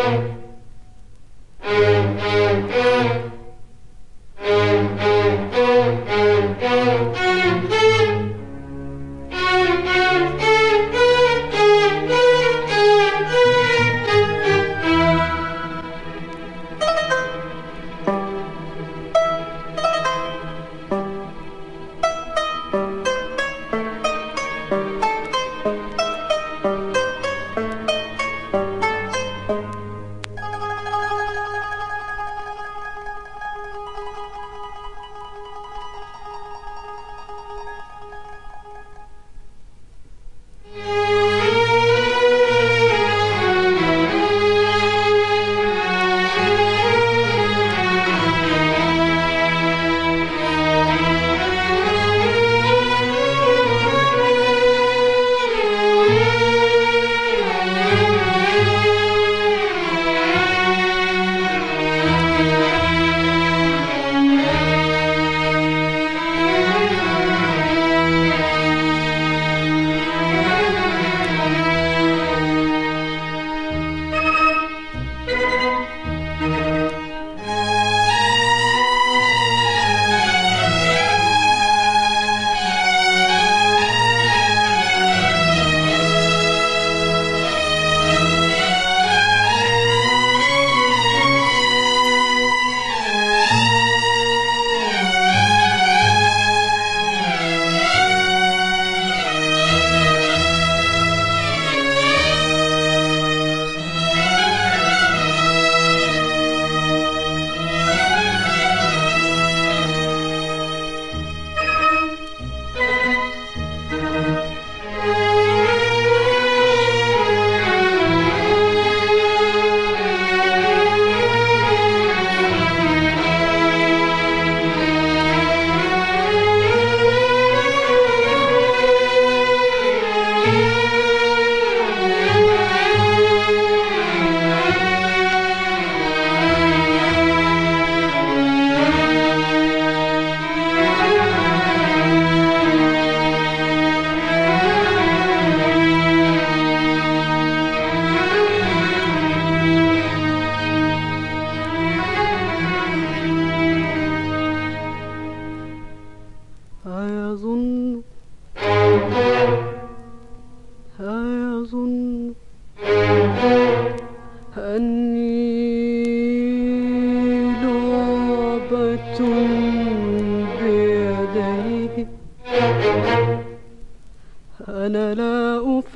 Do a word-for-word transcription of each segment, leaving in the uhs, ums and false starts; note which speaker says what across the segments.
Speaker 1: أنا لا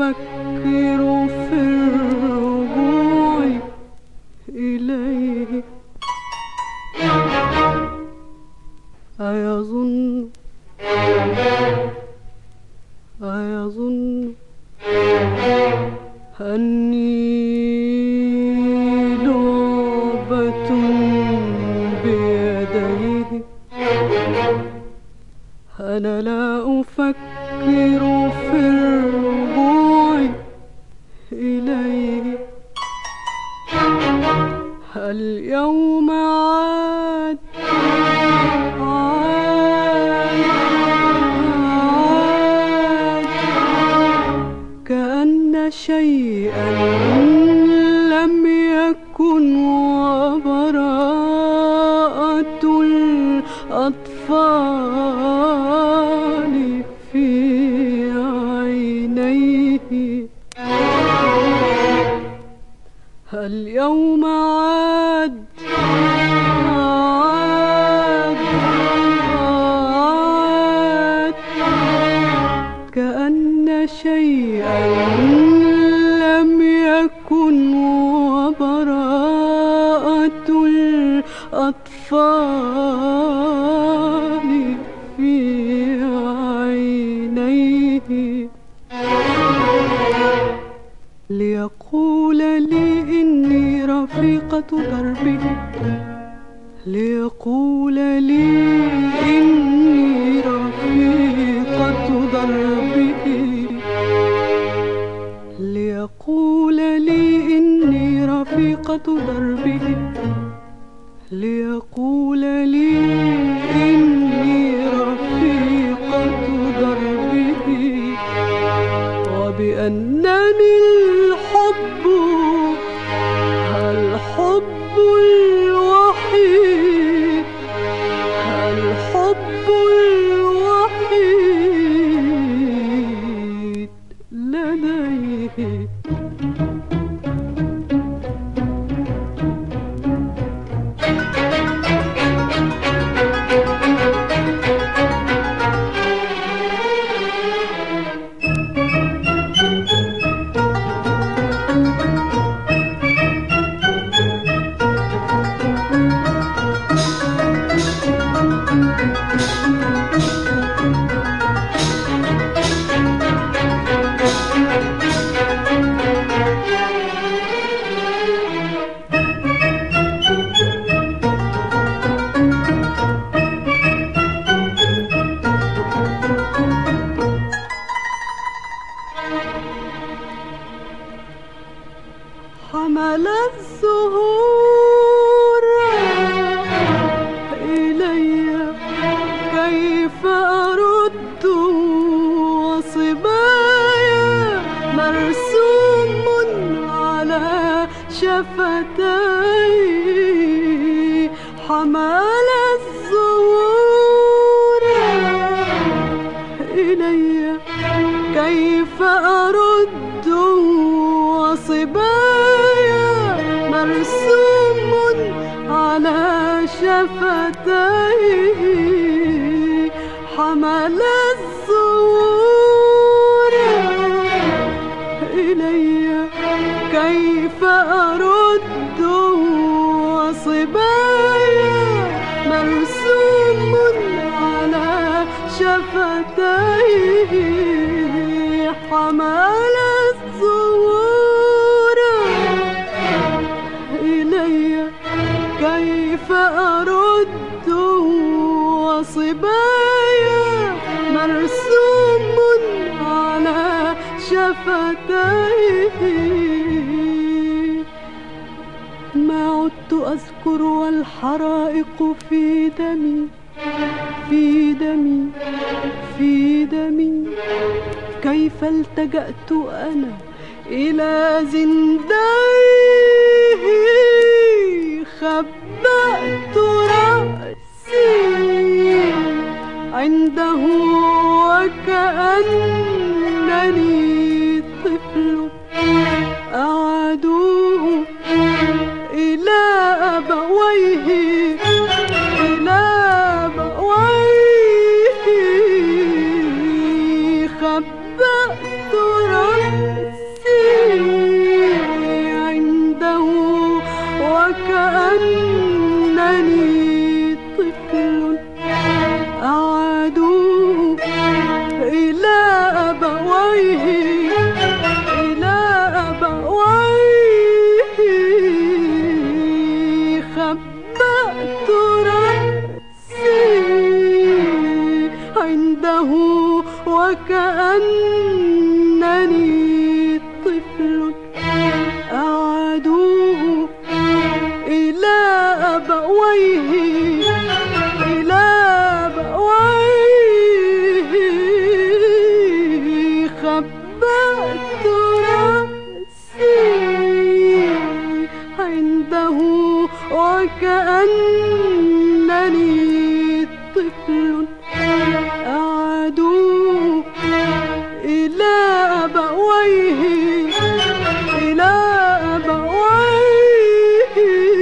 Speaker 1: أفكر في الرجوع إليه. أيظن أيظن أني لعبة بيديه. أنا لا أفكر في الرجوع إليه. اليوم عاد عاد عاد كأن شيئا لم يكن، وبراءة الأطفال في عينيه. اليوم عاد عاد عاد كأن شيئا لم يكن، وبراءة الأطفال في عينيه. ليقول لي إني رفيقة دربه، ليقول لي إني رفيقة دربه، ليقول لي إني رفيقة دربه، ليقول لي إني رفيقة دربه، وبأنني الحب هل حمل الزهور إلي كيف أرد وصبايا مرسوم على شفتي حمل الزهور إلي كيف أرد وصبايا مرسوم على شفتي حمل الزهور إلي كيف أرد وصبايا مرسوم على شفتيه حمل الزهور إلي كيف أرد وصبايا مرسوم على شفتيه ما عدت أذكر والحرائق في دمي في دمي في دمي كيف التجأت أنا إلى زندانه خبأت رأسي عنده وكأنني طفل أعادوه إلى أبويه إلى أبويه خبأت رأسي عنده وكأنني طفل أعادوه إلى أبويه إلى أبويه خبأت رأسي عنده وكأنني طفل أعادوه إلى أبويه إلى أبويه خبأت رأسي عنده وكأنني طفل أعادوه إلى أبويه إلى أبويه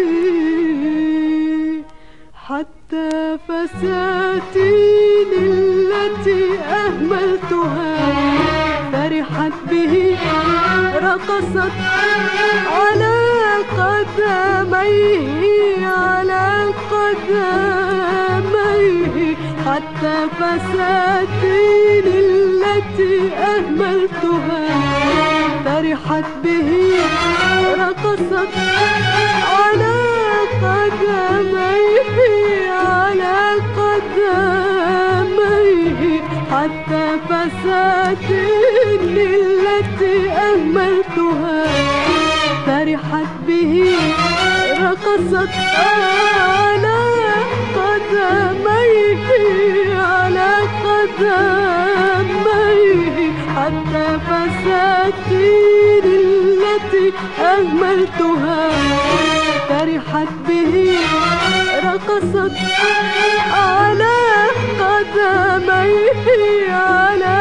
Speaker 1: حتى فساتين التي أهملتها فرحت به رقصت على قدميه على قدميه حتى فساتين التي أهملتها فرحت به رقصت على قدميه على قدميه حتى فساتين التي أهملتها فرحت به رقصت على قدميه على قدميه حتى فساتين التي أهملتها فرحت به رقصت على قدميه على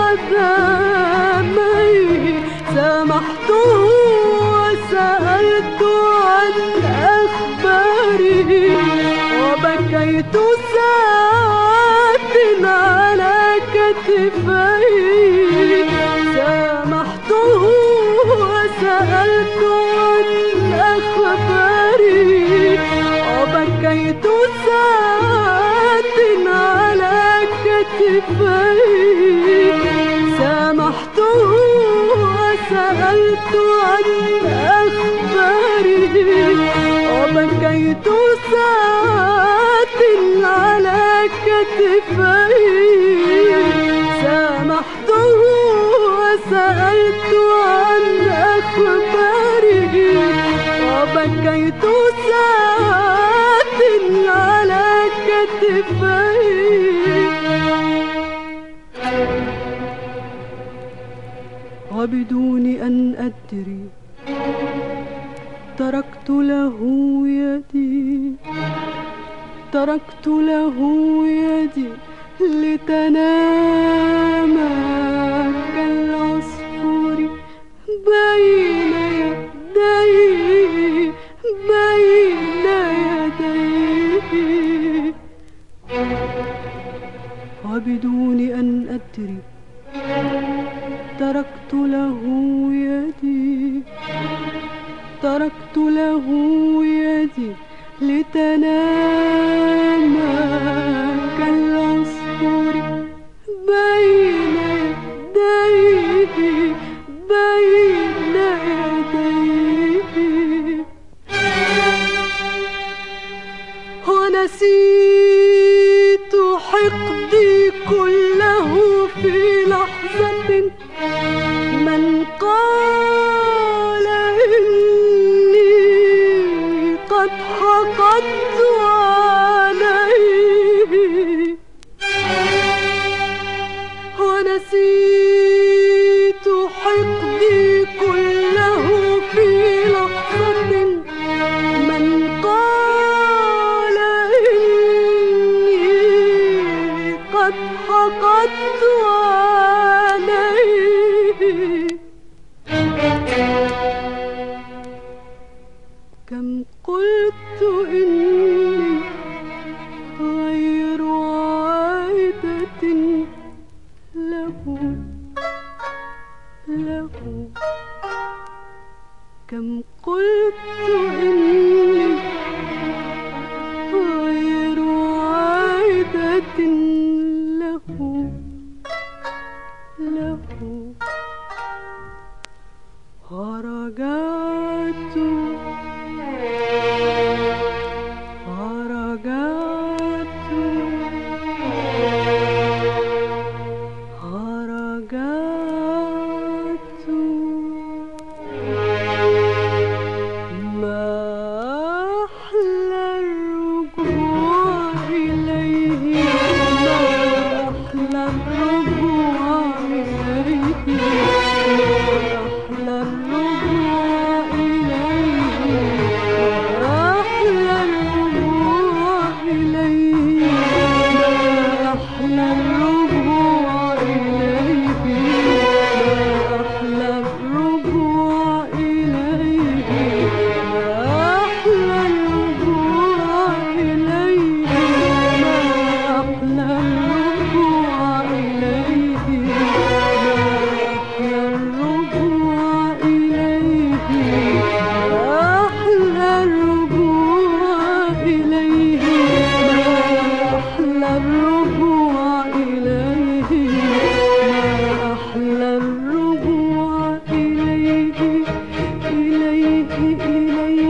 Speaker 1: قدميه سامحته وسألت عن أخباره وبكيت ساعات على كتفيه سامحته وسألت عن أخباره وبكيت ساعات على كتفيه سامحته وسألت عن أخباره وبكيت ساعات على كتفيه سامحته وسألت عن أخباره بكيت ساعات على كتفي وبدون أن أدري تركت له يدي تركت له يدي لتنام كالعصفور بين يديه بين يديه وبدون أن أدري تركت له يدي تركت له يدي لتنام كالعصفور بين يديه بين يديه ونسيت حقدي كله في لحظة من قال إني قد حقدت عليه ونسيت حقدي كله في لحظة من قال إني قد حقدت عليه كم قلت إني غير عائدة له له كم قلت إني غير عائدة له له ورجعت ورجعت ورجعت ما أحلى الرجوع إليه ما أحلى الرجوع إليه ما أحلى الرجوع إليه ما أحلى الرجوع إليه ما أحلى الرجوع إليه ما أحلى الرجوع إليه ما أحلى الرجوع إليه ما أحلى الرجوع إليه أحلى الرجوع إليه ما أحلى الرجوع إليه ما أحلى الرجوع إليه إليه إليه